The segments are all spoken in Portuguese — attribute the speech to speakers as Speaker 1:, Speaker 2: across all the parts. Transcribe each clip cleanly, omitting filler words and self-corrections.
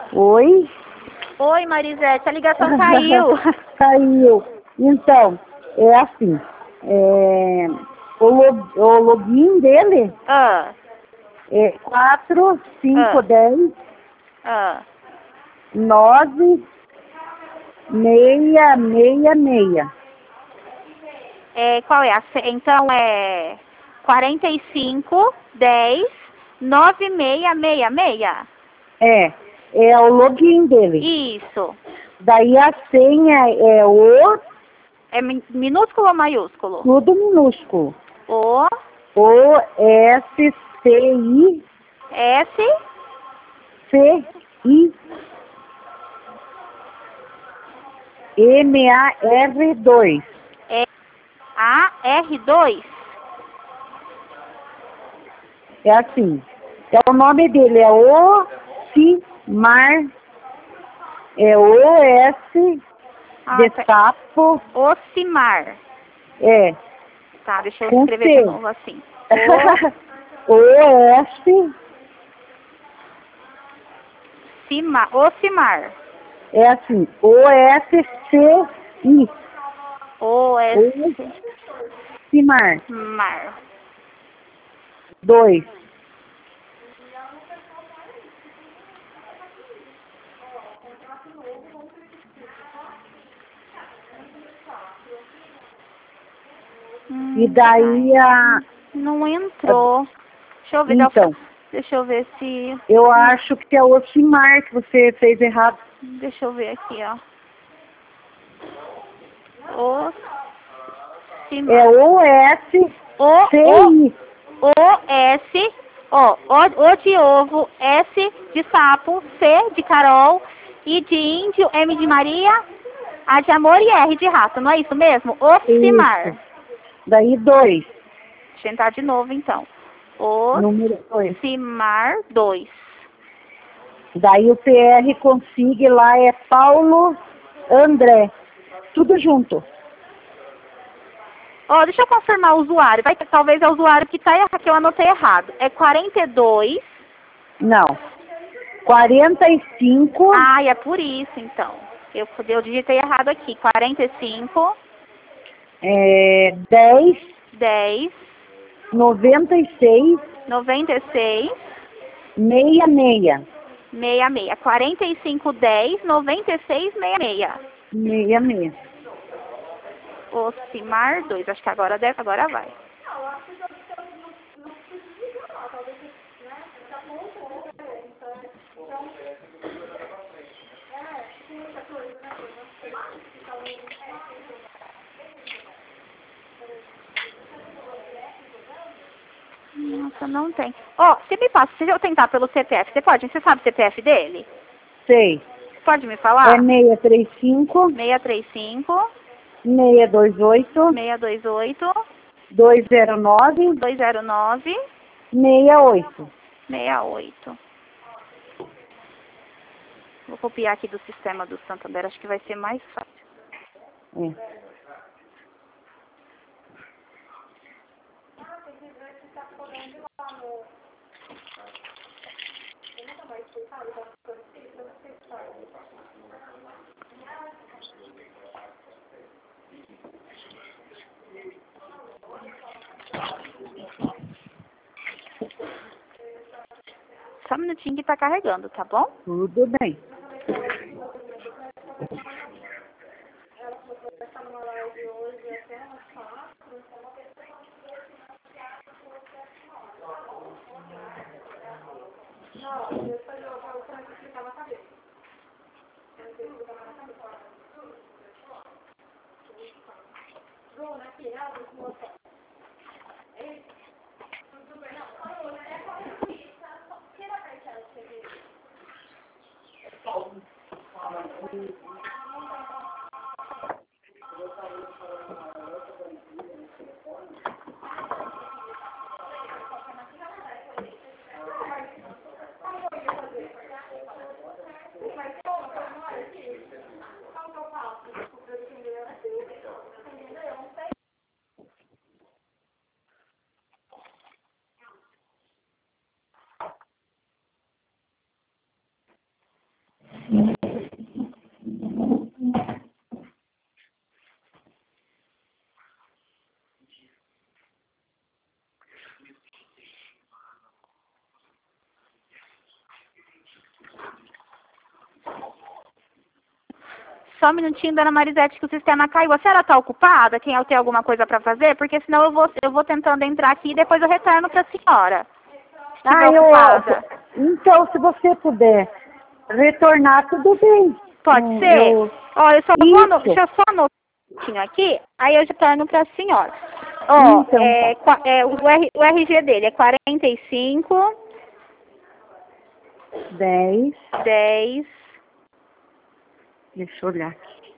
Speaker 1: Oi?
Speaker 2: Oi, Marisete, a ligação caiu.
Speaker 1: Caiu. Então, é assim, o login dele
Speaker 2: Ah,
Speaker 1: é 4, 5,
Speaker 2: Ah.
Speaker 1: 10,
Speaker 2: ah.
Speaker 1: 9, 666.
Speaker 2: Qual é a então é 45 10 9666.
Speaker 1: É o login dele.
Speaker 2: Isso.
Speaker 1: Daí a senha é o,
Speaker 2: É minúsculo ou maiúsculo?
Speaker 1: tudo minúsculo.
Speaker 2: O
Speaker 1: O, S, C, I,
Speaker 2: S
Speaker 1: C, I, M, A, R, 2.
Speaker 2: E A R 2.
Speaker 1: É assim. O nome dele é Ocimar. É O-S de sapo.
Speaker 2: Ocimar.
Speaker 1: É.
Speaker 2: Tá, deixa eu
Speaker 1: Com
Speaker 2: escrever de
Speaker 1: C.
Speaker 2: novo assim.
Speaker 1: O-S.
Speaker 2: Ocimar.
Speaker 1: É assim. O-S-C-I.
Speaker 2: O-S-Mar.
Speaker 1: Ocimar. 2. E daí a...
Speaker 2: Não entrou. Deixa eu ver.
Speaker 1: Então,
Speaker 2: Deixa eu ver se...
Speaker 1: eu acho que é o Ocimar que você fez errado.
Speaker 2: Deixa eu ver aqui, ó.
Speaker 1: É O-S-C-I.
Speaker 2: O-S, O de ovo, S de sapo, C de Carol, I de índio, M de Maria, A de amor e R de rato, não é isso mesmo? Ocimar.
Speaker 1: Isso. Daí 2.
Speaker 2: Deixa eu tentar de novo, então.
Speaker 1: Número 2.
Speaker 2: Ocimar 2.
Speaker 1: Daí o PR consigo lá é Paulo André. Tudo junto.
Speaker 2: Deixa eu confirmar o usuário. Talvez é o usuário que tá errado, que eu anotei errado. É 42.
Speaker 1: Não. 45.
Speaker 2: Ah, é por isso, então. Eu digitei errado aqui. 45,
Speaker 1: 10,
Speaker 2: 10,
Speaker 1: 96,
Speaker 2: 96,
Speaker 1: 66.
Speaker 2: 66. 45, 10, 96, 66.
Speaker 1: 66.
Speaker 2: Ocimar 2. Acho que agora vai. Nossa, não tem. Você me passa, se eu tentar pelo CPF, você sabe o CPF dele?
Speaker 1: Sei.
Speaker 2: Você pode me falar?
Speaker 1: É 635,
Speaker 2: 635,
Speaker 1: 628,
Speaker 2: 628,
Speaker 1: 209,
Speaker 2: 209,
Speaker 1: 68.
Speaker 2: 68. Vou copiar aqui do sistema do Santander, acho que vai ser mais fácil.
Speaker 1: É.
Speaker 2: Só um minutinho que tá carregando, tá bom?
Speaker 1: Tudo bem.
Speaker 2: Só um minutinho, dona Marisete, que o sistema caiu. A senhora tá ocupada? Quem tem alguma coisa para fazer? Porque senão eu vou tentando entrar aqui e depois eu retorno para a senhora. Ocupada.
Speaker 1: Então, se você puder retornar, tudo bem.
Speaker 2: Pode ser? Ó, deixa eu só anotar aqui, aí eu já retorno para a senhora. Ó,
Speaker 1: então,
Speaker 2: o RG dele é 45
Speaker 1: 10.
Speaker 2: 10.
Speaker 1: Deixa eu olhar aqui.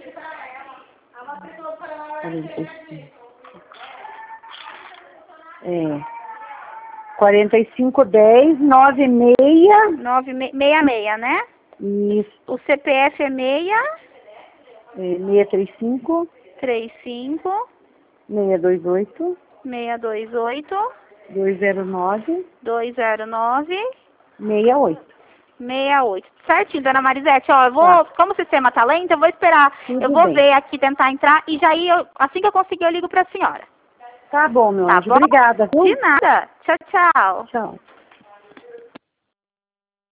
Speaker 1: 45. 45, 10, 96.
Speaker 2: 966, né?
Speaker 1: Isso.
Speaker 2: O CPF é
Speaker 1: 635.
Speaker 2: 35
Speaker 1: 628.
Speaker 2: 628
Speaker 1: 209.
Speaker 2: 209
Speaker 1: 68.
Speaker 2: 68. Certinho, dona Marisete, ó, eu vou, como o sistema tá lento, eu vou esperar,
Speaker 1: Tudo
Speaker 2: eu vou
Speaker 1: bem.
Speaker 2: ver aqui, tentar entrar, e já aí, assim que eu conseguir, eu ligo pra senhora.
Speaker 1: Tá bom, meu
Speaker 2: Tá
Speaker 1: anjo.
Speaker 2: bom?
Speaker 1: Obrigada. Viu?
Speaker 2: De nada. Tchau, tchau.
Speaker 1: Tchau.